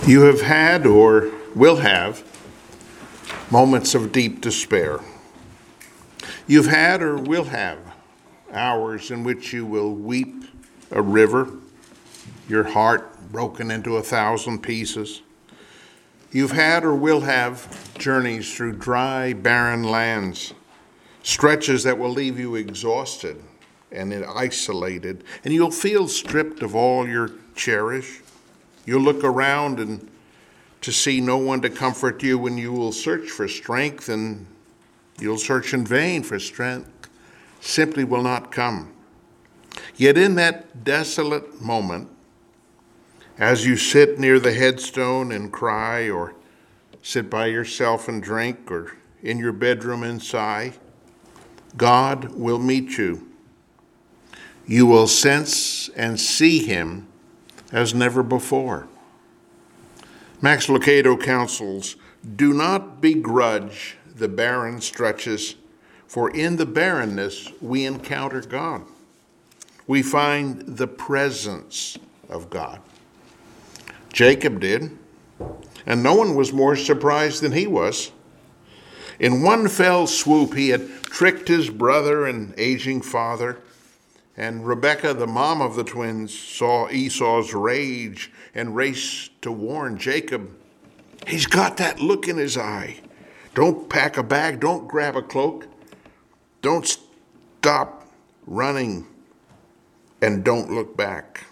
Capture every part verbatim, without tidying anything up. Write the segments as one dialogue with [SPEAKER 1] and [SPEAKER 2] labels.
[SPEAKER 1] You have had or will have moments of deep despair. You've had or will have hours in which you will weep a river, your heart broken into a thousand pieces. You've had or will have journeys through dry, barren lands, stretches that will leave you exhausted and isolated, and you'll feel stripped of all you cherish. You'll look around and to see no one to comfort you, and you will search for strength, and you'll search in vain for strength. Simply will not come. Yet in that desolate moment, as you sit near the headstone and cry, or sit by yourself and drink, or in your bedroom and sigh, God will meet you. You will sense and see him as never before. Max Lucado counsels, do not begrudge the barren stretches, for in the barrenness we encounter God. We find the presence of God. Jacob did, and no one was more surprised than he was. In one fell swoop, he had tricked his brother and aging father, and Rebekah, the mom of the twins, saw Esau's rage and raced to warn Jacob. He's got that look in his eye. Don't pack a bag, don't grab a cloak, don't stop running, and don't look back.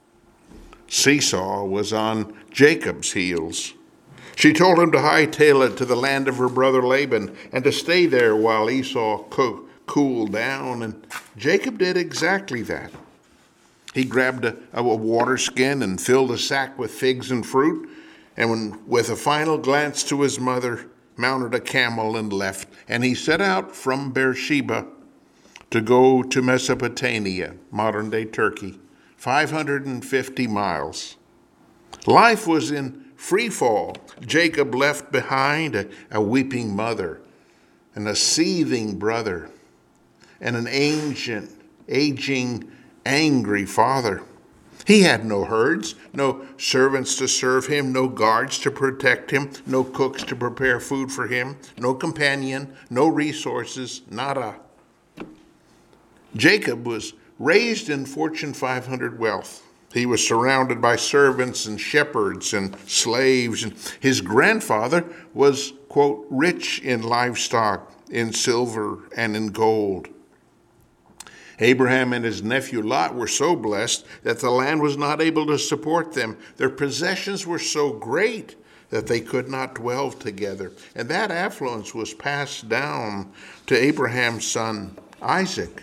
[SPEAKER 1] Esau was on Jacob's heels. She told him to hightail it to the land of her brother Laban and to stay there while Esau co- cooled down, and Jacob did exactly that. He grabbed a, a water skin and filled a sack with figs and fruit, and when, with a final glance to his mother, mounted a camel and left. And he set out from Beersheba to go to Mesopotamia, modern-day Turkey, five hundred fifty miles. Life was in free fall. Jacob left behind a, a weeping mother and a seething brother and an ancient, aging, angry father. He had no herds, no servants to serve him, no guards to protect him, no cooks to prepare food for him, no companion, no resources, nada. Jacob was raised in Fortune five hundred wealth. He was surrounded by servants and shepherds and slaves, and his grandfather was, quote, rich in livestock, in silver and in gold. Abraham and his nephew Lot were so blessed that the land was not able to support them. Their possessions were so great that they could not dwell together. And that affluence was passed down to Abraham's son, Isaac.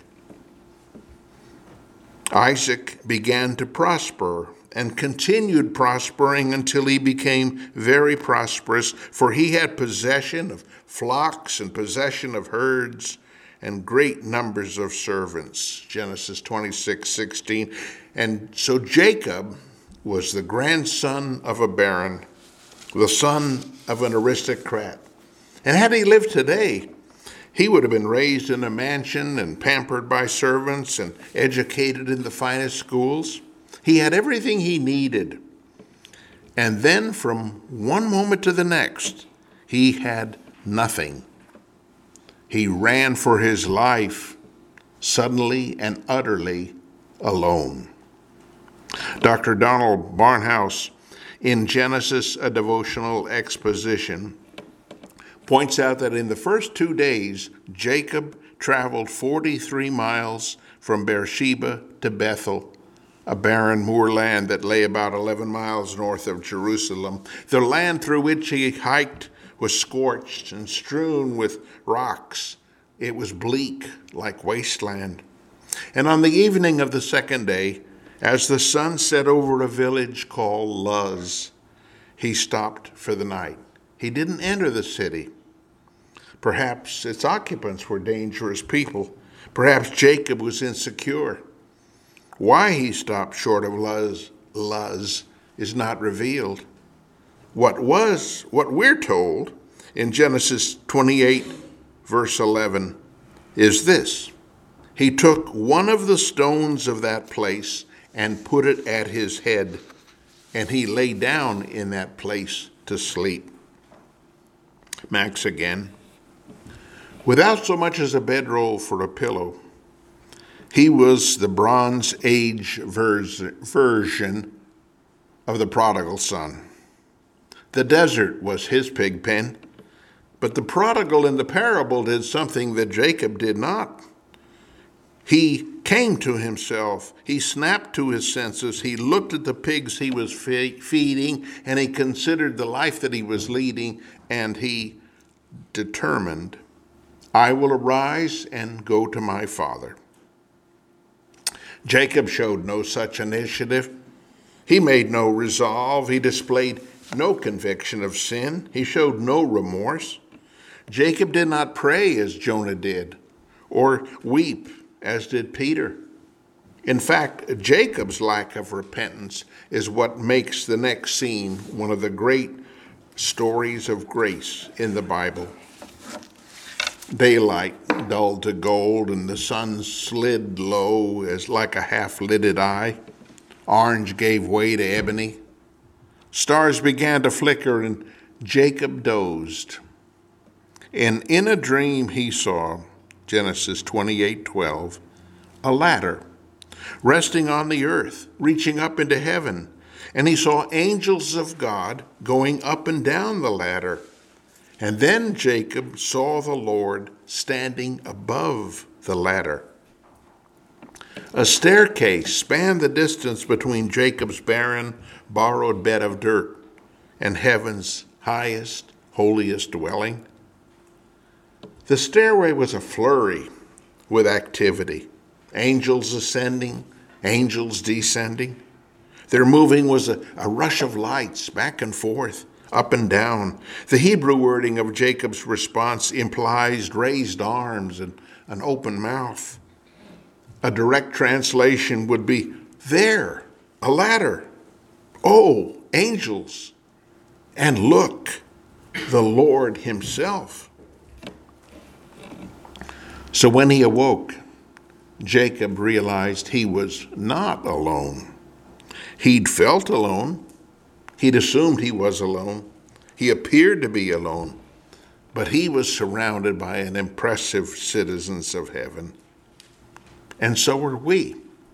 [SPEAKER 1] Isaac began to prosper and continued prospering until he became very prosperous, for he had possession of flocks and possession of herds and great numbers of servants. Genesis twenty-six sixteen. And so Jacob was the grandson of a baron, the son of an aristocrat. And had he lived today, he would have been raised in a mansion and pampered by servants and educated in the finest schools. He had everything he needed. And then from one moment to the next, he had nothing. He ran for his life, suddenly and utterly alone. Doctor Donald Barnhouse, in Genesis, a devotional exposition, points out that in the first two days, Jacob traveled forty-three miles from Beersheba to Bethel, a barren moorland that lay about eleven miles north of Jerusalem. The land through which he hiked was scorched and strewn with rocks. It was bleak like wasteland. And on the evening of the second day, as the sun set over a village called Luz, he stopped for the night. He didn't enter the city. Perhaps its occupants were dangerous people. Perhaps Jacob was insecure. Why he stopped short of Luz, Luz is not revealed. What was, what we're told in Genesis twenty-eight, verse eleven, is this. He took one of the stones of that place and put it at his head and he lay down in that place to sleep. Max again. Without so much as a bedroll for a pillow, he was the Bronze Age vers- version of the prodigal son. The desert was his pig pen, but the prodigal in the parable did something that Jacob did not. He came to himself. He snapped to his senses. He looked at the pigs he was fe- feeding, and he considered the life that he was leading, and he determined, I will arise and go to my father. Jacob showed no such initiative. He made no resolve. He displayed no conviction of sin. He showed no remorse. Jacob did not pray as Jonah did, or weep as did Peter. In fact, Jacob's lack of repentance is what makes the next scene one of the great stories of grace in the Bible. Daylight dulled to gold, and the sun slid low as like a half-lidded eye. Orange gave way to ebony. Stars began to flicker, and Jacob dozed. And in a dream he saw, Genesis twenty-eight twelve, a ladder resting on the earth, reaching up into heaven. And he saw angels of God going up and down the ladder. And then Jacob saw the Lord standing above the ladder. A staircase spanned the distance between Jacob's barren, borrowed bed of dirt and heaven's highest, holiest dwelling. The stairway was a flurry with activity. Angels ascending, angels descending. Their moving was a, a rush of lights back and forth, up and down. The Hebrew wording of Jacob's response implies raised arms and an open mouth. A direct translation would be, there, a ladder. Oh, angels. And look, the Lord himself. So when he awoke, Jacob realized he was not alone. He'd felt alone. He'd assumed he was alone. He appeared to be alone, but he was surrounded by an impressive citizens of heaven. And so are we.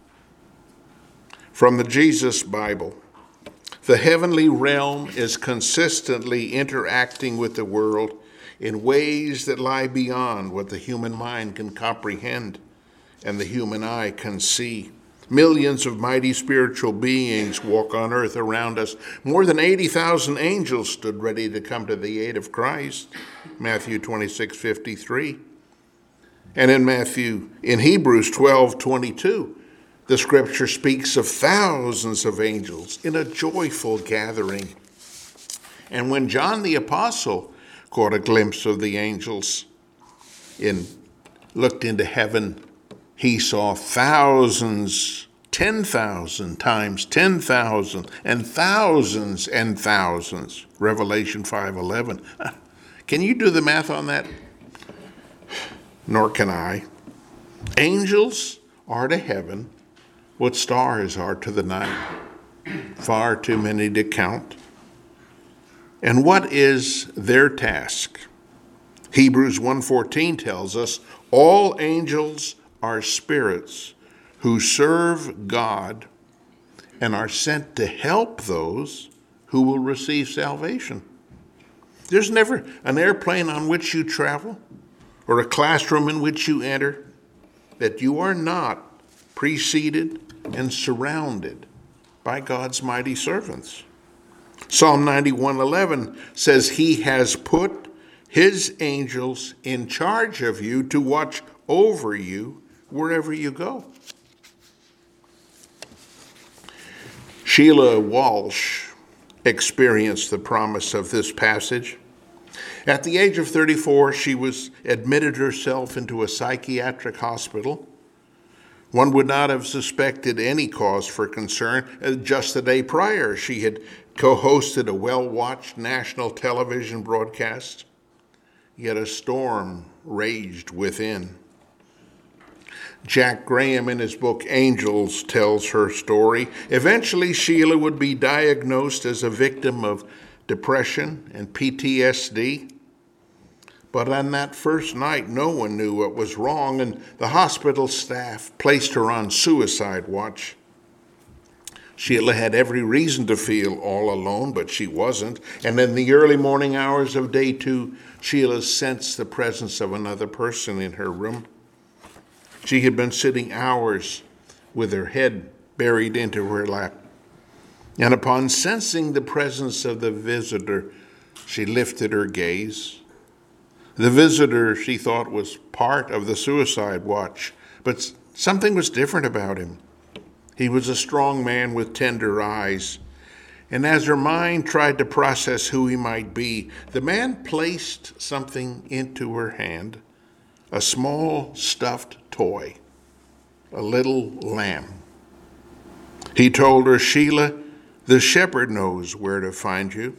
[SPEAKER 1] From the Jesus Bible, the heavenly realm is consistently interacting with the world in ways that lie beyond what the human mind can comprehend and the human eye can see. Millions of mighty spiritual beings walk on earth around us. More than eighty thousand angels stood ready to come to the aid of Christ, Matthew twenty-six fifty-three. And in Matthew, in Hebrews twelve twenty-two, the scripture speaks of thousands of angels in a joyful gathering. And when John the Apostle caught a glimpse of the angels and looked into heaven, he saw thousands, ten thousand times ten thousand, and thousands and thousands. Revelation five eleven. Can you do the math on that? Nor can I. Angels are to heaven what stars are to the night. Far too many to count. And what is their task? Hebrews one fourteen tells us, all angels are spirits who serve God and are sent to help those who will receive salvation. There's never an airplane on which you travel or a classroom in which you enter that you are not preceded and surrounded by God's mighty servants. Psalm ninety-one eleven says he has put his angels in charge of you to watch over you wherever you go. Sheila Walsh experienced the promise of this passage. At the age of thirty-four, she was admitted herself into a psychiatric hospital. One would not have suspected any cause for concern. Just the day prior, she had co-hosted a well-watched national television broadcast. Yet a storm raged within. Jack Graham, in his book Angels, tells her story. Eventually, Sheila would be diagnosed as a victim of depression and P T S D. But on that first night, no one knew what was wrong, and the hospital staff placed her on suicide watch. Sheila had every reason to feel all alone, but she wasn't. And in the early morning hours of day two, Sheila sensed the presence of another person in her room. She had been sitting hours with her head buried into her lap. And upon sensing the presence of the visitor, she lifted her gaze. The visitor, she thought, was part of the suicide watch, but something was different about him. He was a strong man with tender eyes. And as her mind tried to process who he might be, the man placed something into her hand, a small stuffed toy, a little lamb. He told her, "Sheila, the shepherd knows where to find you."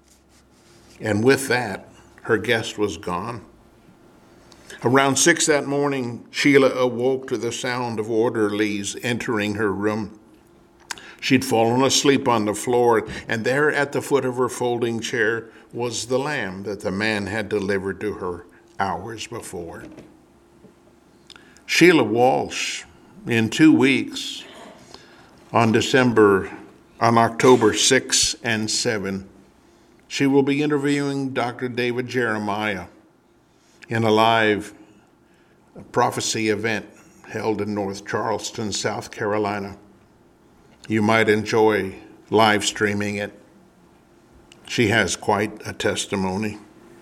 [SPEAKER 1] And with that, her guest was gone. Around six that morning, Sheila awoke to the sound of orderlies entering her room. She'd fallen asleep on the floor, and there at the foot of her folding chair was the lamb that the man had delivered to her hours before. Sheila Walsh, in two weeks, on December, on October sixth and seventh, she will be interviewing Doctor David Jeremiah in a live prophecy event held in North Charleston, South Carolina. You might enjoy live streaming it. She has quite a testimony.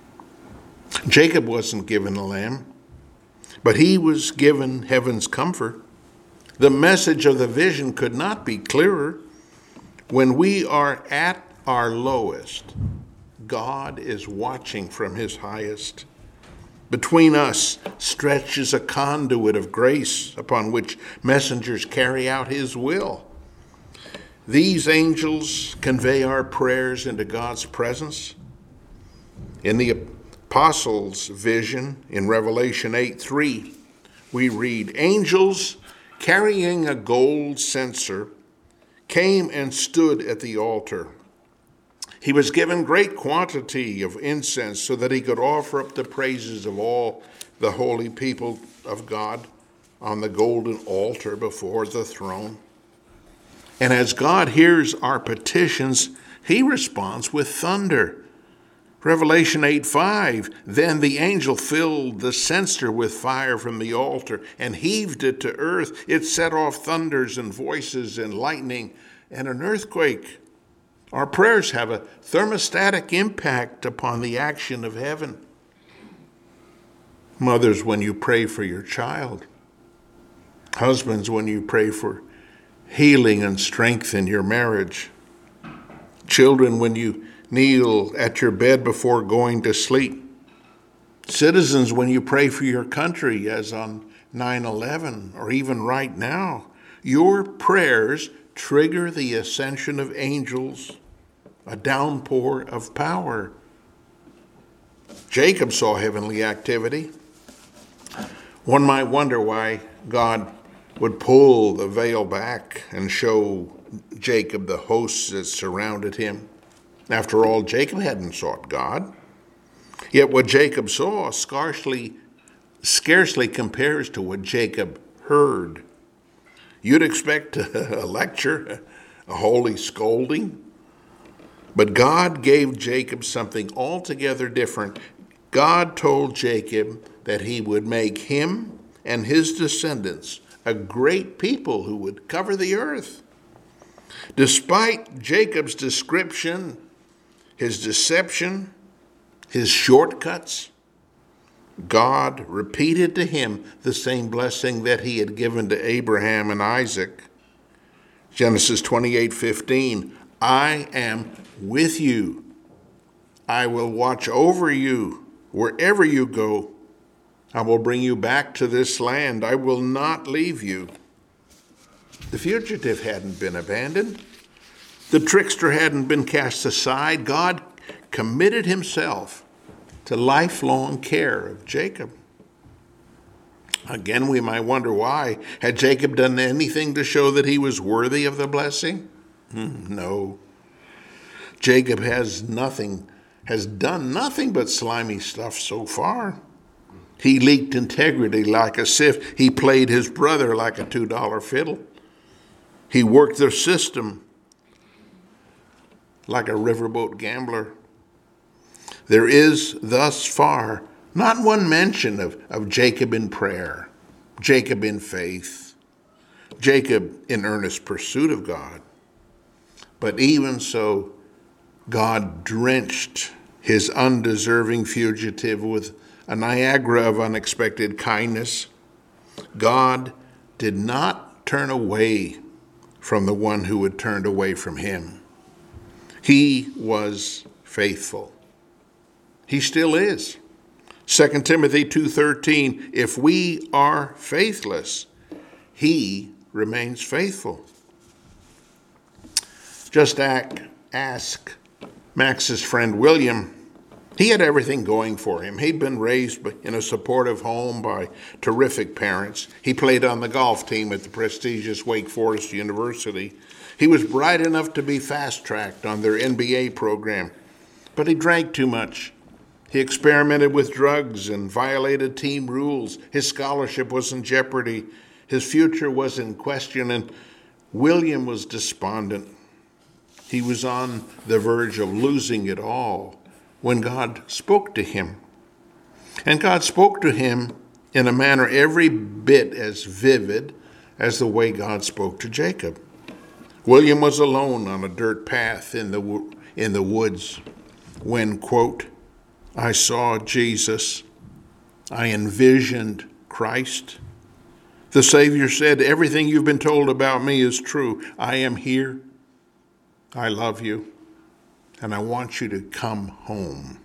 [SPEAKER 1] Jacob wasn't given a lamb, but he was given heaven's comfort. The message of the vision could not be clearer. When we are at our lowest, God is watching from his highest. Between us stretches a conduit of grace upon which messengers carry out his will. These angels convey our prayers into God's presence. In the apostles' vision in Revelation eight three, we read, "Angels carrying a gold censer came and stood at the altar. He was given great quantity of incense so that he could offer up the praises of all the holy people of God on the golden altar before the throne." And as God hears our petitions, he responds with thunder. Revelation eight five, "Then the angel filled the censer with fire from the altar and heaved it to earth. It set off thunders and voices and lightning and an earthquake." Our prayers have a thermostatic impact upon the action of heaven. Mothers, when you pray for your child. Husbands, when you pray for healing and strength in your marriage. Children, when you kneel at your bed before going to sleep. Citizens, when you pray for your country, as on nine eleven, or even right now. Your prayers trigger the ascension of angels, a downpour of power. Jacob saw heavenly activity. One might wonder why God would pull the veil back and show Jacob the hosts that surrounded him. After all, Jacob hadn't sought God. Yet what Jacob saw scarcely, scarcely compares to what Jacob heard. You'd expect a lecture, a holy scolding. But God gave Jacob something altogether different. God told Jacob that he would make him and his descendants a great people who would cover the earth. Despite Jacob's description, his deception, his shortcuts, God repeated to him the same blessing that he had given to Abraham and Isaac. Genesis twenty-eight fifteen, "I am with you. I will watch over you wherever you go. I will bring you back to this land. I will not leave you." The fugitive hadn't been abandoned. The trickster hadn't been cast aside. God committed himself to lifelong care of Jacob. Again, we might wonder why. Had Jacob done anything to show that he was worthy of the blessing? Hmm, no. Jacob has nothing, has done nothing but slimy stuff so far. He leaked integrity like a sieve. He played his brother like a two dollar fiddle. He worked the system like a riverboat gambler. There is thus far not one mention of, of Jacob in prayer, Jacob in faith, Jacob in earnest pursuit of God. But even so, God drenched his undeserving fugitive with a Niagara of unexpected kindness. God did not turn away from the one who had turned away from him. He was faithful. He still is. Second Timothy two thirteen, if we are faithless, he remains faithful. Just ask, ask Max's friend William. He had everything going for him. He'd been raised in a supportive home by terrific parents. He played on the golf team at the prestigious Wake Forest University. He was bright enough to be fast-tracked on their N B A program, but he drank too much. He experimented with drugs and violated team rules. His scholarship was in jeopardy. His future was in question, and William was despondent. He was on the verge of losing it all when God spoke to him. And God spoke to him in a manner every bit as vivid as the way God spoke to Jacob. William was alone on a dirt path in the in the woods when, quote, I saw Jesus. I envisioned Christ. The Savior said, everything you've been told about me is true. I am here. I love you. And I want you to come home.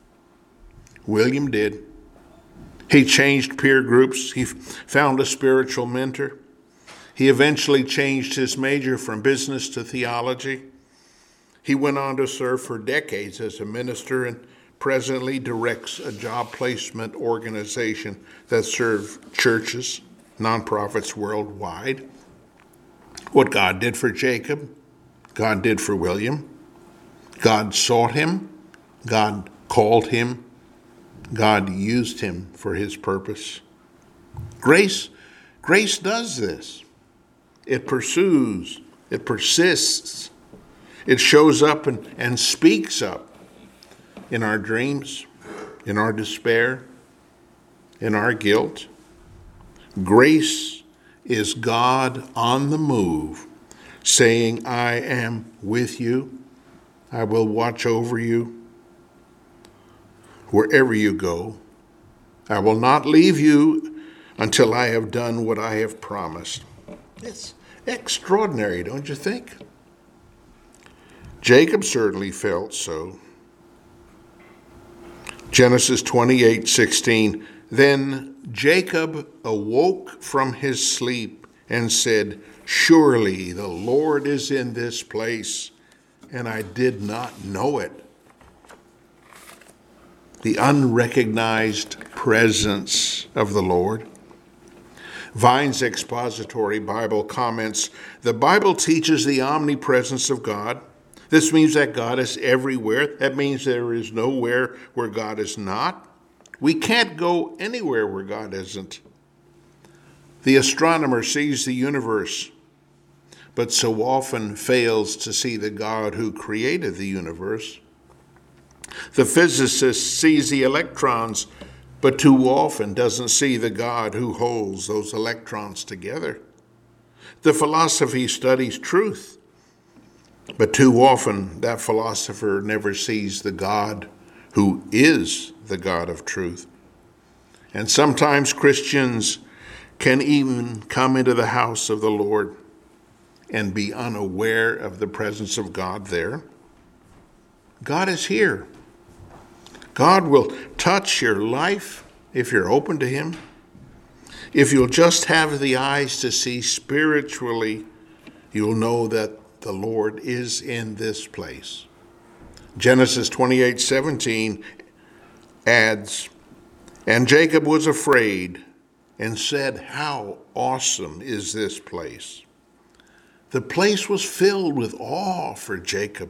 [SPEAKER 1] William did. He changed peer groups. He found a spiritual mentor. He eventually changed his major from business to theology. He went on to serve for decades as a minister and presently directs a job placement organization that serves churches, nonprofits worldwide. What God did for Jacob, God did for William. God sought him, God called him, God used him for his purpose. Grace, grace does this. It pursues, it persists, it shows up and, and speaks up in our dreams, in our despair, in our guilt. Grace is God on the move, saying, I am with you. I will watch over you wherever you go. I will not leave you until I have done what I have promised. It's extraordinary, don't you think? Jacob certainly felt so. Genesis twenty-eight sixteen, then Jacob awoke from his sleep and said, surely the Lord is in this place, and I did not know it. The unrecognized presence of the Lord. Vine's expository Bible comments, the Bible teaches the omnipresence of God. This means that God is everywhere. That means there is nowhere where God is not. We can't go anywhere where God isn't. The astronomer sees the universe, but so often fails to see the God who created the universe. The physicist sees the electrons, but too often doesn't see the God who holds those electrons together. The philosophy studies truth, but too often that philosopher never sees the God who is the God of truth. And sometimes Christians can even come into the house of the Lord and be unaware of the presence of God there. God is here. God will touch your life if you're open to him. If you'll just have the eyes to see spiritually, you'll know that the Lord is in this place. Genesis twenty-eight seventeen adds, and Jacob was afraid, and said, "How awesome is this place?" The place was filled with awe for Jacob.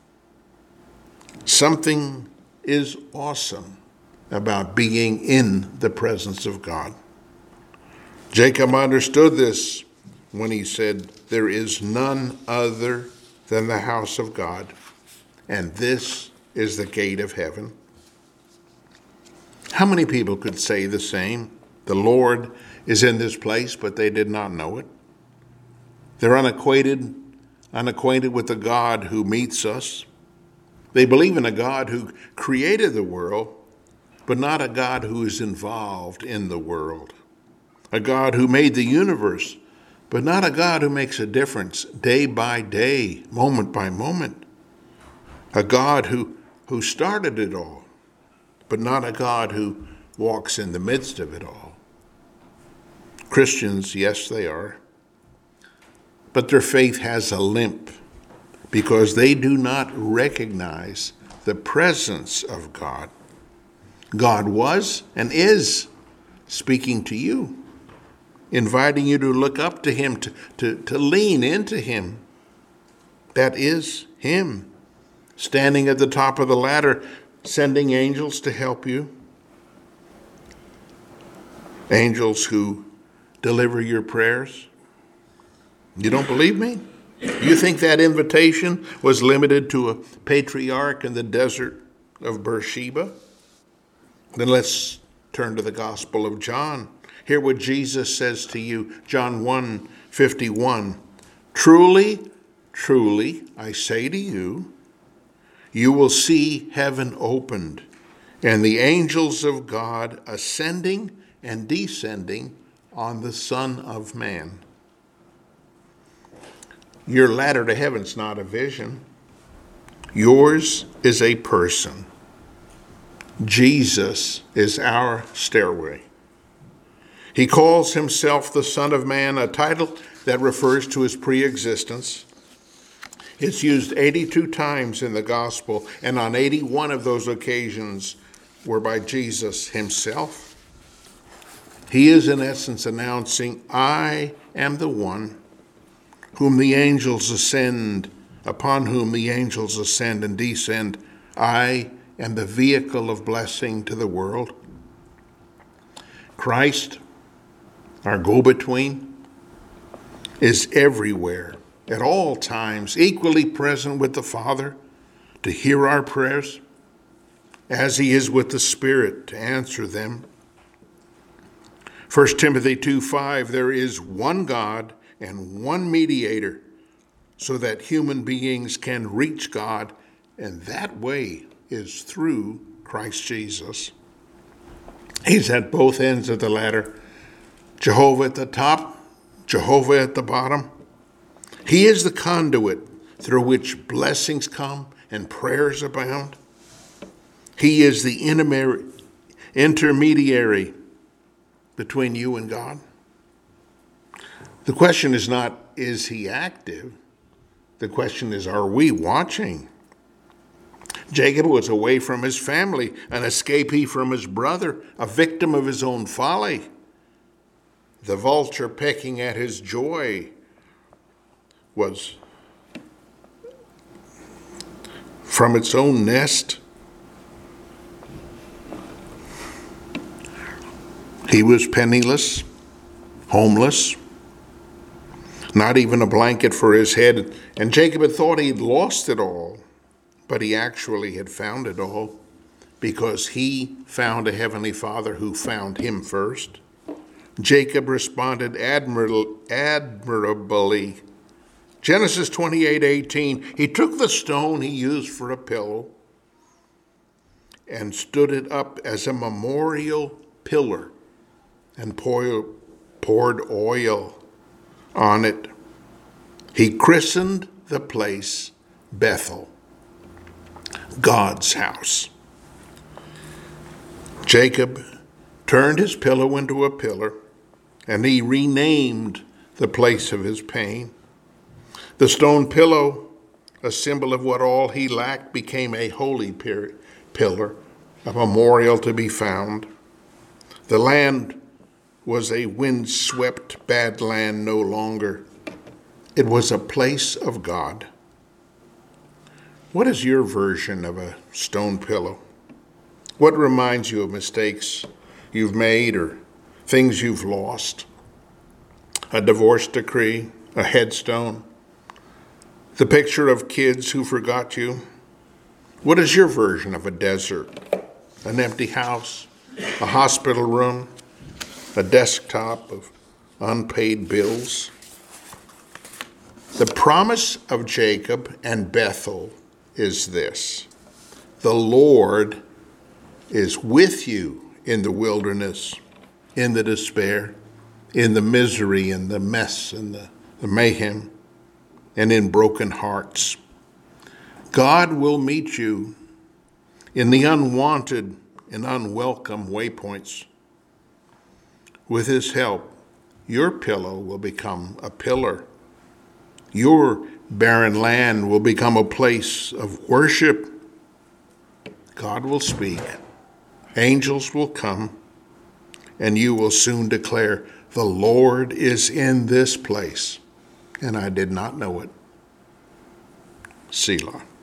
[SPEAKER 1] Something is awesome about being in the presence of God. Jacob understood this when he said, "There is none other than the house of God, and this is the gate of heaven." How many people could say the same? The Lord is in this place, but they did not know it. They're unacquainted, unacquainted with the God who meets us. They believe in a God who created the world, but not a God who is involved in the world. A God who made the universe, but not a God who makes a difference day by day, moment by moment. A God who, who started it all, but not a God who walks in the midst of it all. Christians, yes, they are. But their faith has a limp because they do not recognize the presence of God. God was and is speaking to you, inviting you to look up to him, to, to, to lean into him. That is him, standing at the top of the ladder, sending angels to help you. Angels who deliver your prayers. You don't believe me? You think that invitation was limited to a patriarch in the desert of Beersheba? Then let's turn to the Gospel of John. Hear what Jesus says to you, John one fifty-one. "Truly, truly, I say to you, you will see heaven opened and the angels of God ascending and descending on the Son of Man." Your ladder to heaven's not a vision. Yours is a person. Jesus is our stairway. He calls himself the Son of Man, a title that refers to his pre-existence. It's used eighty-two times in the gospel, and on eighty-one of those occasions were by Jesus himself. He is in essence announcing, "I am the one whom the angels ascend, upon whom the angels ascend and descend. I am the vehicle of blessing to the world." Christ, our go-between, is everywhere, at all times, equally present with the Father to hear our prayers, as he is with the Spirit to answer them. First Timothy two five, "There is one God and one mediator, so that human beings can reach God, and that way is through Christ Jesus." He's at both ends of the ladder. Jehovah at the top, Jehovah at the bottom. He is the conduit through which blessings come and prayers abound. He is the intermediary between you and God. The question is not, is he active? The question is, are we watching? Jacob was away from his family, an escapee from his brother, a victim of his own folly. The vulture pecking at his joy was from its own nest. He was penniless, homeless, not even a blanket for his head. And Jacob had thought he'd lost it all, but he actually had found it all because he found a heavenly Father who found him first. Jacob responded admirably. Genesis twenty-eight eighteen, he took the stone he used for a pillow and stood it up as a memorial pillar and poured oil on it. He christened the place Bethel, God's house. Jacob turned his pillow into a pillar, and he renamed the place of his pain. The stone pillow, a symbol of what all he lacked, became a holy pillar, a memorial to be found. The land was a wind-swept bad land no longer. It was a place of God. What is your version of a stone pillow? What reminds you of mistakes you've made or things you've lost? A divorce decree, a headstone, the picture of kids who forgot you? What is your version of a desert? An empty house, a hospital room, a desktop of unpaid bills? The promise of Jacob and Bethel is this: the Lord is with you in the wilderness, in the despair, in the misery, in the mess, in the, the mayhem, and in broken hearts. God will meet you in the unwanted and unwelcome waypoints. With his help, your pillow will become a pillar. Your barren land will become a place of worship. God will speak. Angels will come, and you will soon declare, the Lord is in this place, and I did not know it. Selah.